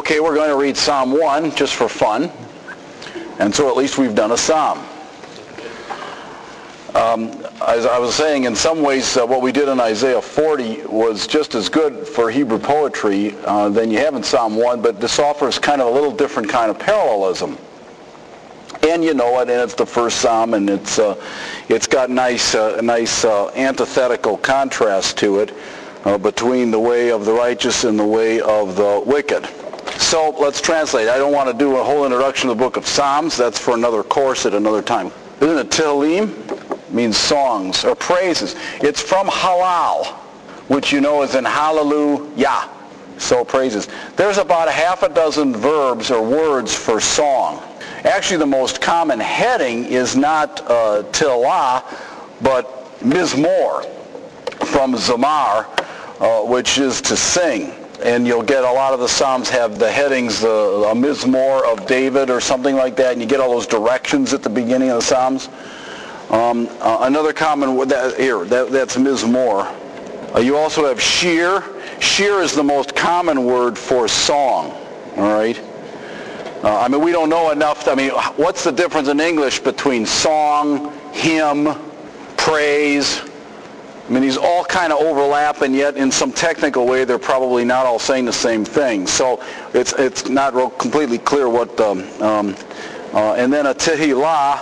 Okay, we're going to read Psalm 1 just for fun. And so at least we've done a psalm. As I was saying, in some ways, what we did in Isaiah 40 was just as good for Hebrew poetry than you have in Psalm 1, but this offers kind of a little different kind of parallelism. And you know it, and it's the first psalm, and it's got nice antithetical contrast to it between the way of the righteous and the way of the wicked. So let's translate. I don't want to do a whole introduction to the book of Psalms. That's for another course at another time. Isn't it Tehillim? Means songs or praises. It's from Halal, which you know is in hallelujah. So praises. There's about a half a dozen verbs or words for song. Actually, the most common heading is not Tehillah, but Mizmor, from Zamar, which is to sing. And you'll get a lot of the Psalms have the headings, a Mizmor of David or something like that, and you get all those directions at the beginning of the Psalms. Another common word, that's Mizmor. You also have Shir. Shir is the most common word for song, all right? We don't know enough. What's the difference in English between song, hymn, praise? These all kind of overlap, and yet in some technical way they're probably not all saying the same thing. So it's not real completely clear what the... and then a Tehillah,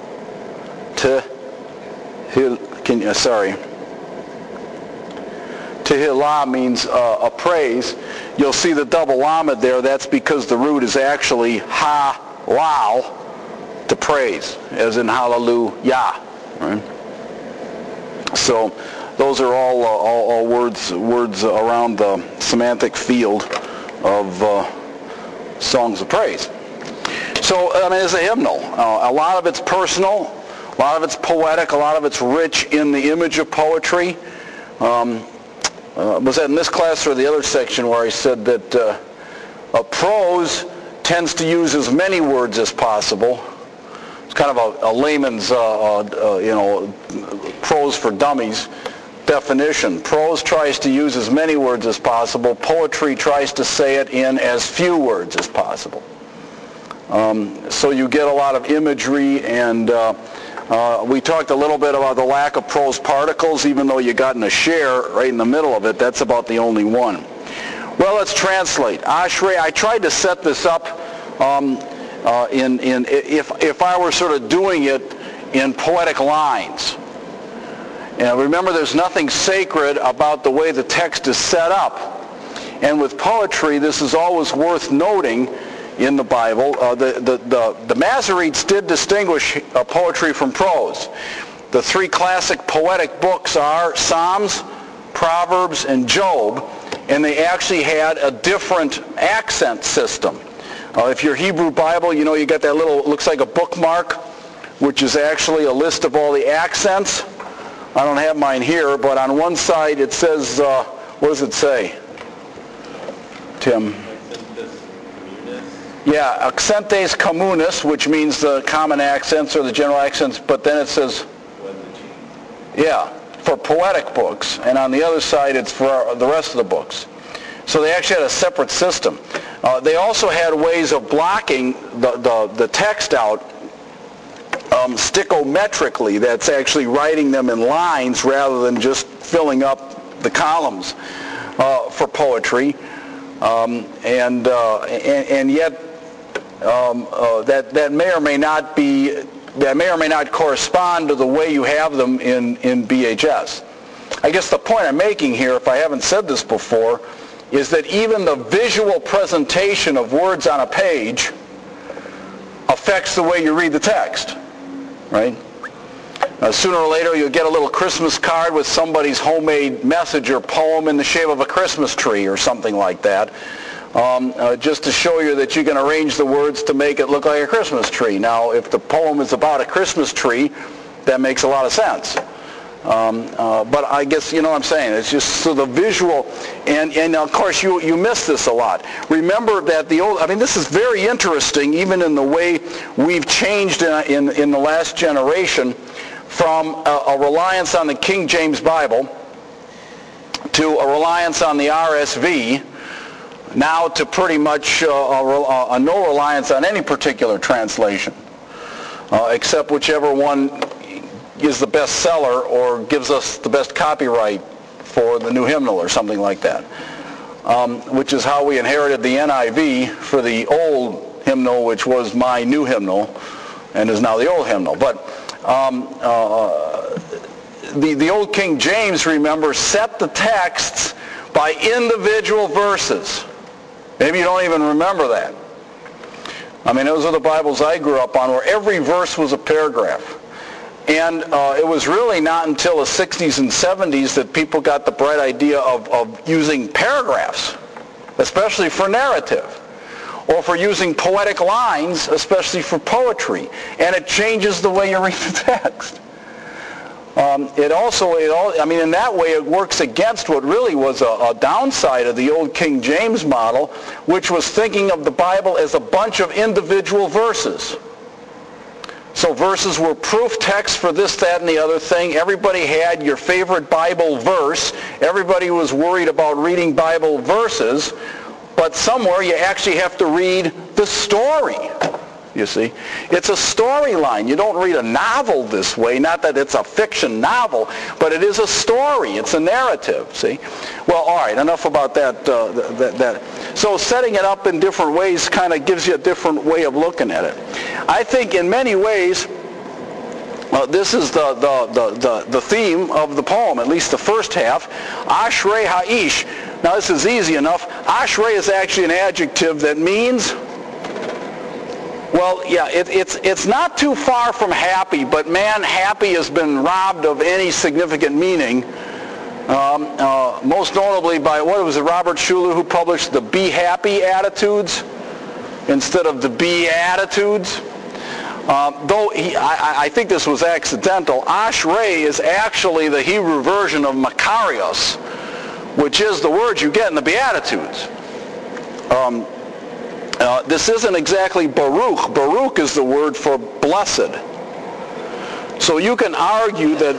Tehillah means a praise. You'll see the double lamed there. That's because the root is actually halal, to praise, as in hallelujah. Right? So those are all words around the semantic field of songs of praise. So it's a hymnal. A lot of it's personal, a lot of it's poetic, a lot of it's rich in the image of poetry. Was that in this class or the other section where I said that prose tends to use as many words as possible? It's kind of a layman's, prose for dummies definition. Prose tries to use as many words as possible. Poetry tries to say it in as few words as possible. So you get a lot of imagery, and we talked a little bit about the lack of prose particles, even though you got in a share right in the middle of it. That's about the only one. Well, let's translate. Ashrei, I tried to set this up if I were sort of doing it in poetic lines. And remember, there's nothing sacred about the way the text is set up. And with poetry, this is always worth noting in the Bible. The Masoretes did distinguish poetry from prose. The three classic poetic books are Psalms, Proverbs, and Job, and they actually had a different accent system. If your Hebrew Bible, you got that little, looks like a bookmark, which is actually a list of all the accents. I don't have mine here, but on one side it says, what does it say, Tim? Yeah, accentes communes, which means the common accents or the general accents, but then it says, yeah, for poetic books, and on the other side it's for the rest of the books. So they actually had a separate system. They also had ways of blocking the text out stichometrically. That's actually writing them in lines rather than just filling up the columns for poetry. And yet that may or may not be, that may or may not correspond to the way you have them in BHS. I guess the point I'm making here, if I haven't said this before, is that even the visual presentation of words on a page affects the way you read the text, right? Sooner or later you'll get a little Christmas card with somebody's homemade message or poem in the shape of a Christmas tree or something like that, just to show you that you can arrange the words to make it look like a Christmas tree. Now, if the poem is about a Christmas tree, that makes a lot of sense. But I guess you know what I'm saying. It's just so the visual, and of course you miss this a lot. Remember that this is very interesting, even in the way we've changed in the last generation from a reliance on the King James Bible to a reliance on the RSV. now to pretty much a no reliance on any particular translation, except whichever one is the best seller or gives us the best copyright for the new hymnal or something like that, which is how we inherited the NIV for the old hymnal, which was my new hymnal and is now the old hymnal. But the old King James, remember, set the texts by individual verses. Maybe you don't even remember that. I mean, those are the Bibles I grew up on, where every verse was a paragraph. And it was really not until the 60s and 70s that people got the bright idea of using paragraphs, especially for narrative, or for using poetic lines, especially for poetry. And it changes the way you read the text. In that way it works against what really was a downside of the old King James model, which was thinking of the Bible as a bunch of individual verses. So verses were proof texts for this, that, and the other thing. Everybody had your favorite Bible verse. Everybody was worried about reading Bible verses, but somewhere you actually have to read the story. You see, it's a storyline. You don't read a novel this way. Not that it's a fiction novel, but it is a story. It's a narrative. See, well, all right. Enough about that. So setting it up in different ways kind of gives you a different way of looking at it. I think in many ways, this is the theme of the poem, at least the first half. Ashrei Ha'ish. Now this is easy enough. Ashrei is actually an adjective that means, well, yeah, it's not too far from happy, but man, happy has been robbed of any significant meaning. Most notably by, what was it, Robert Schuller, who published the Be Happy Attitudes instead of the Beatitudes. I think this was accidental. Ashrei is actually the Hebrew version of Makarios, which is the word you get in the Beatitudes. This isn't exactly Baruch. Baruch is the word for blessed. So you can argue that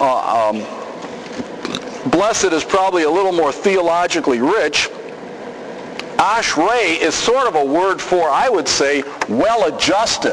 blessed is probably a little more theologically rich. Ashrei is sort of a word for, I would say, well-adjusted.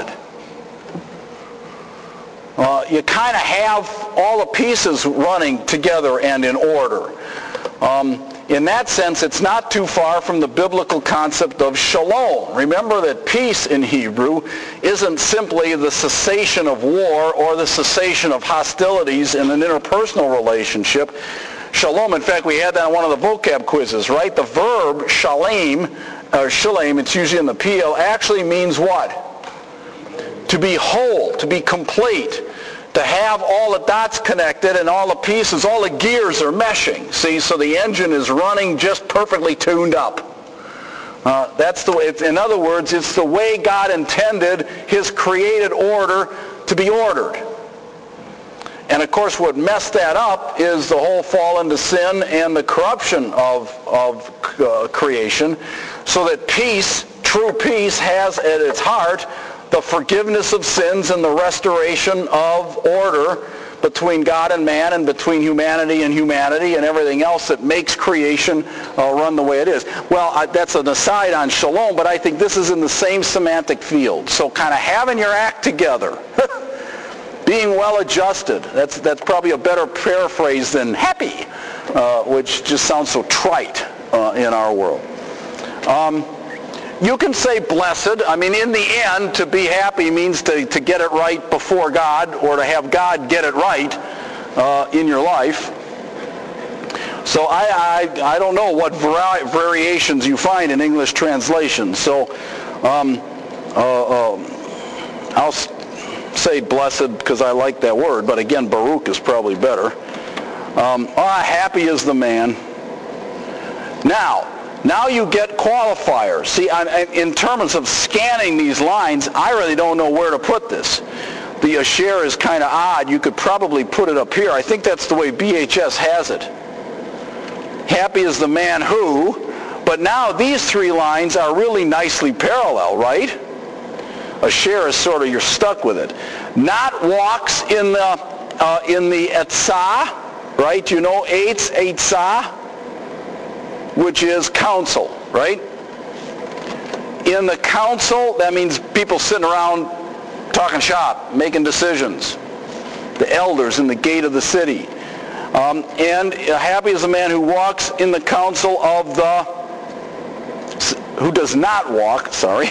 You kind of have all the pieces running together and in order. In that sense, it's not too far from the biblical concept of shalom. Remember that peace in Hebrew isn't simply the cessation of war or the cessation of hostilities in an interpersonal relationship. Shalom, in fact, we had that on one of the vocab quizzes, right? The verb shalem, or shalem, it's usually in the PL, actually means what? To be whole, to be complete. To have all the dots connected and all the pieces, all the gears are meshing. See, so the engine is running just perfectly tuned up. That's the way. In other words, it's the way God intended His created order to be ordered. And of course, what messed that up is the whole fall into sin and the corruption of creation, so that peace, true peace, has at its heart the forgiveness of sins and the restoration of order between God and man and between humanity and humanity and everything else that makes creation run the way it is. Well, that's an aside on shalom, but I think this is in the same semantic field. So kind of having your act together, being well-adjusted, that's probably a better paraphrase than happy, which just sounds so trite in our world. You can say blessed. I mean, in the end, to be happy means to get it right before God, or to have God get it right in your life. So I don't know what variations you find in English translations. So I'll say blessed because I like that word, but again, Baruch is probably better. Happy is the man. Now you get qualifiers. See, in terms of scanning these lines, I really don't know where to put this. The Asher is kind of odd. You could probably put it up here. I think that's the way BHS has it. Happy is the man who, but now these three lines are really nicely parallel, right? Asher is sort of, you're stuck with it. Not walks in the etzah, right? You know, eitzah, which is counsel, right? In the council, that means people sitting around talking shop, making decisions. The elders in the gate of the city. And happy is the man who walks in the counsel of who does not walk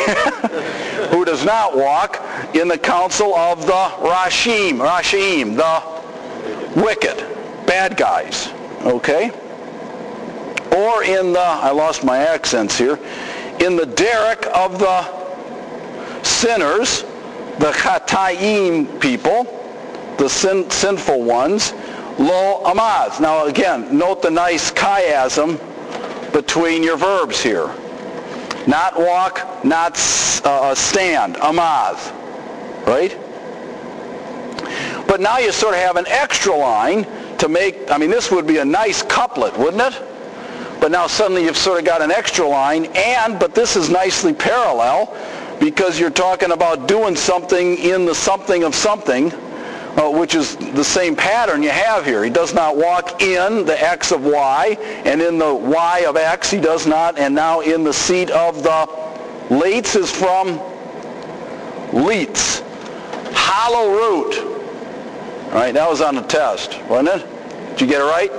in the counsel of the Rashim, the wicked, bad guys, okay? Or in the, I lost my accents here, in the derrick of the sinners, the Chatayim people, the sinful ones, lo amaz. Now again, note the nice chiasm between your verbs here. Not walk, not stand, amaz, right? But now you sort of have an extra line to make, I mean, this would be a nice couplet, wouldn't it? But now suddenly you've sort of got an extra line, but this is nicely parallel because you're talking about doing something in the something of something, which is the same pattern you have here. He does not walk in the X of Y, and in the Y of X he does not, and now in the seat of the Lates is from Leets. Hollow root. All right, that was on the test, wasn't it? Did you get it right?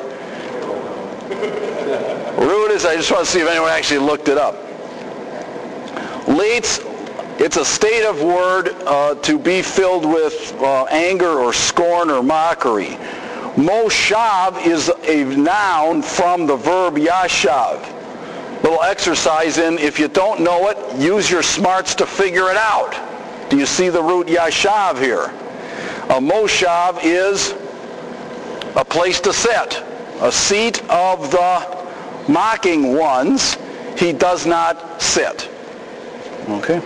Root is, I just want to see if anyone actually looked it up. Leets, it's a state of word to be filled with anger or scorn or mockery. Moshav is a noun from the verb yashav. Little exercise in, if you don't know it, use your smarts to figure it out. Do you see the root yashav here? A moshav is a place to sit, a seat of the mocking ones. He does not sit. Okay?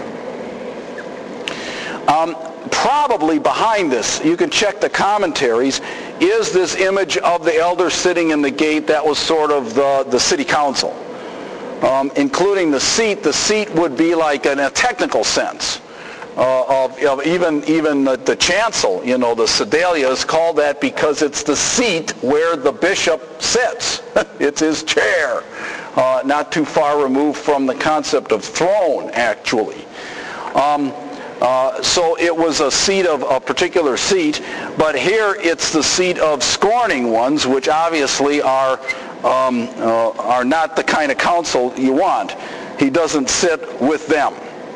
Probably behind this, you can check the commentaries, is this image of the elder sitting in the gate. That was sort of the city council. Including the seat. The seat would be like in a technical sense. Of even the chancel, the Sedalia is called that because it's the seat where the bishop sits. It's his chair. Not too far removed from the concept of throne, actually. So it was a seat of a particular seat, but here it's the seat of scorning ones, which obviously are not the kind of counsel you want. He doesn't sit with them.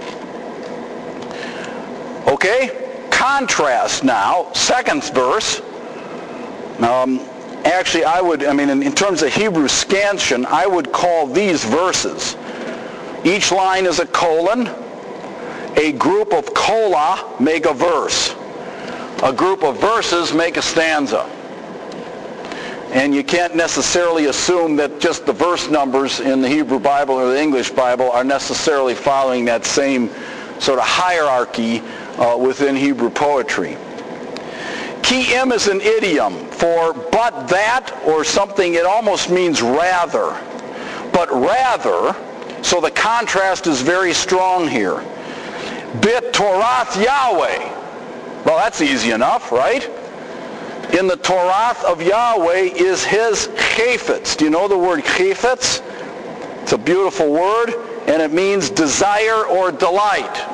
Okay? Contrast now, second verse. Actually, in terms of Hebrew scansion, I would call these verses. Each line is a colon. A group of cola make a verse. A group of verses make a stanza. And you can't necessarily assume that just the verse numbers in the Hebrew Bible or the English Bible are necessarily following that same sort of hierarchy within Hebrew poetry. Ki-im is an idiom for but that or something. It almost means rather. But rather, so the contrast is very strong here. Bit Torath Yahweh. Well, that's easy enough, right? In the Torath of Yahweh is his chafetz. Do you know the word chafetz? It's a beautiful word, and it means desire or delight.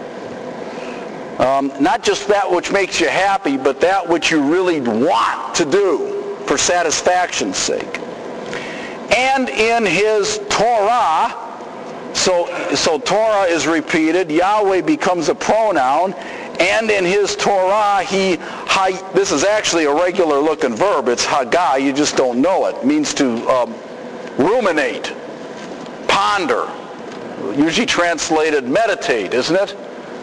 Not just that which makes you happy, but that which you really want to do for satisfaction's sake. And in his Torah, so Torah is repeated, Yahweh becomes a pronoun, and in his Torah, this is actually a regular looking verb, it's hagah, you just don't know it. It means to ruminate, ponder, usually translated meditate, isn't it?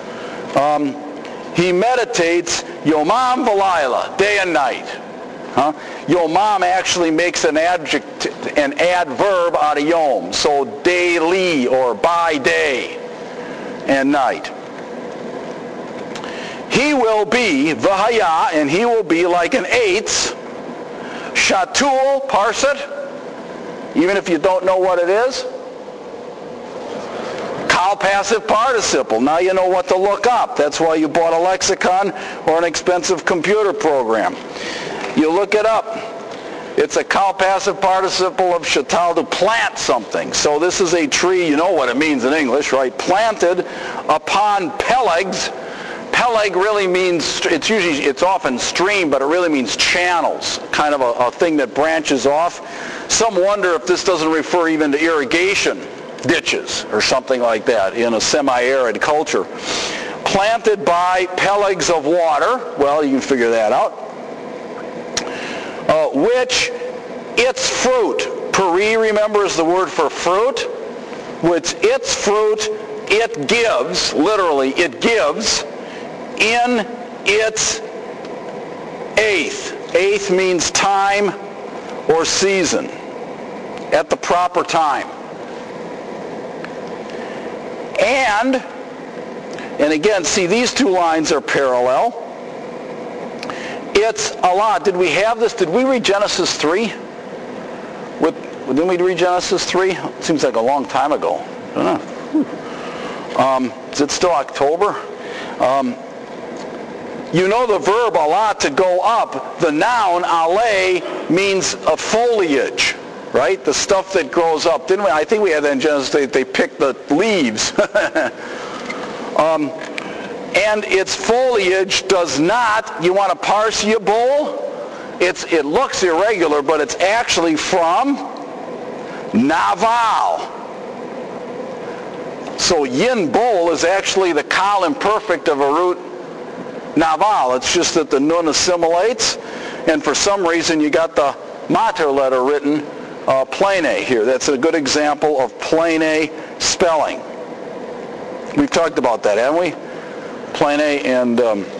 He meditates yomam v'layla, day and night. Yomam actually makes an adverb out of yom, so daily or by day and night. He will be v'haya, and he will be like an eitz, shatul, parse it, even if you don't know what it is. Kal passive participle. Now you know what to look up. That's why you bought a lexicon or an expensive computer program. You look it up. It's a passive participle of shatal, to plant something. So this is a tree, you know what it means in English, right? Planted upon pelegs. Peleg really means, it's often stream, but it really means channels, kind of a thing that branches off. Some wonder if this doesn't refer even to irrigation ditches or something like that in a semi-arid culture. Planted by pelegs of water, well, you can figure that out, which its fruit, peri, remember, is the word for fruit, which its fruit it gives, literally it gives, in its eighth. Eighth means time or season, at the proper time. And again, see, these two lines are parallel. It's a lot. Did we have this? Did we read Genesis 3? Didn't we read Genesis 3? It seems like a long time ago. I don't know. Is it still October? You know the verb alah, to go up. The noun aleh means a foliage, right? The stuff that grows up. Didn't we? I think we had that in Genesis. They picked the leaves. And its foliage does not, you want to parse yibul? It looks irregular, but it's actually from naval. So yin bol is actually the kal imperfect of a root naval. It's just that the nun assimilates, and for some reason you got the mater letter written plain A here. That's a good example of plain A spelling. We've talked about that, haven't we? Plain A and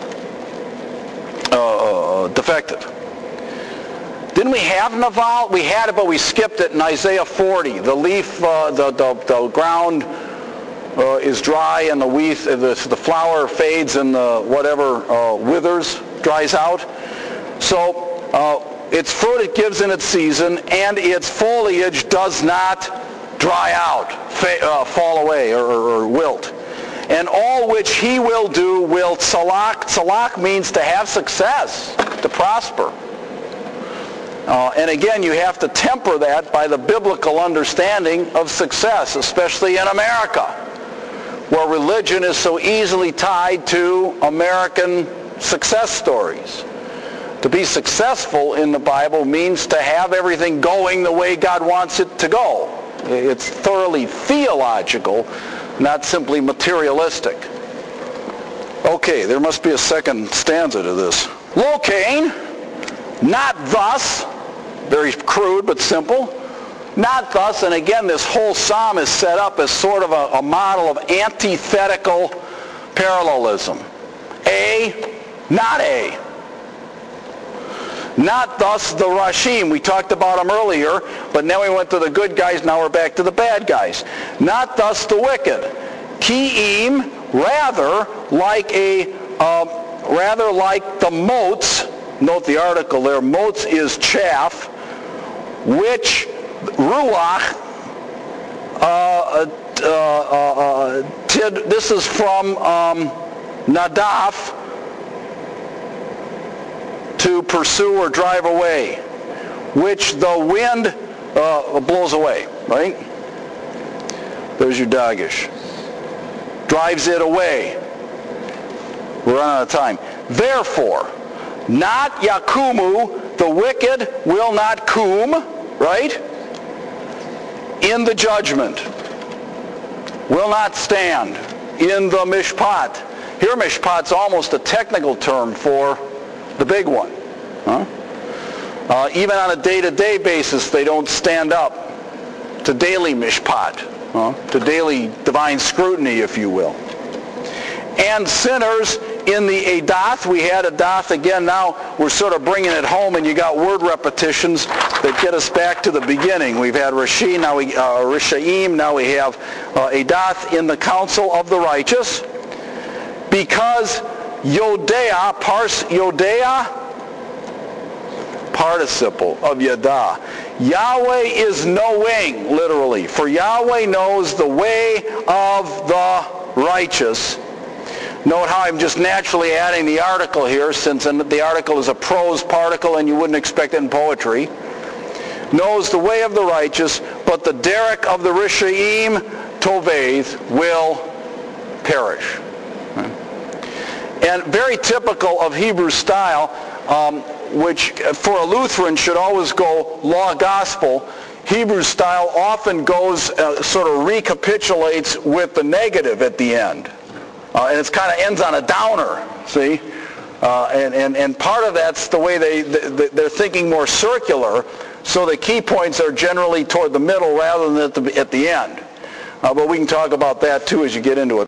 defective. Didn't we have naval? We had it, but we skipped it in Isaiah 40. The leaf, the ground is dry, and the flower fades, and the whatever withers, dries out. So its fruit it gives in its season, and its foliage does not dry out, fall away, or wilt. And all which he will do will tzalak. Tzalak means to have success, to prosper. And again, you have to temper that by the biblical understanding of success, especially in America, where religion is so easily tied to American success stories. To be successful in the Bible means to have everything going the way God wants it to go. It's thoroughly theological, not simply materialistic. Okay, there must be a second stanza to this. Locain, not thus, very crude but simple, not thus, and again this whole psalm is set up as sort of a model of antithetical parallelism. A, not A. Not thus the Rashim. We talked about them earlier, but now we went to the good guys, now we're back to the bad guys. Not thus the wicked. Ki'im, rather like the motes. Note the article there. Motes is chaff, which ruach. This is from nadaf, to pursue or drive away, which the wind blows away, right? There's your dagish. Drives it away. We're running out of time. Therefore, not yakumu, the wicked will not kum, right? In the judgment. Will not stand in the mishpat. Here mishpat's almost a technical term for the big one. Huh? Even on a day-to-day basis, they don't stand up to daily mishpat, to daily divine scrutiny, if you will. And sinners in the Adath, we had Adath again. Now we're sort of bringing it home, and you got word repetitions that get us back to the beginning. We've had Rashim, now Rishaim, now we have Adath in the council of the righteous, because Yodea, participle of Yada. Yahweh is knowing, literally. For Yahweh knows the way of the righteous. Note how I'm just naturally adding the article here, since the article is a prose particle and you wouldn't expect it in poetry. knows the way of the righteous, but the derek of the Rishaim Toveth will perish. And very typical of Hebrew style, which for a Lutheran should always go law-gospel, Hebrew style often goes, sort of recapitulates with the negative at the end. And it kind of ends on a downer, see? And part of that's the way they're thinking more circular, so the key points are generally toward the middle rather than at the end. But we can talk about that too as you get into it.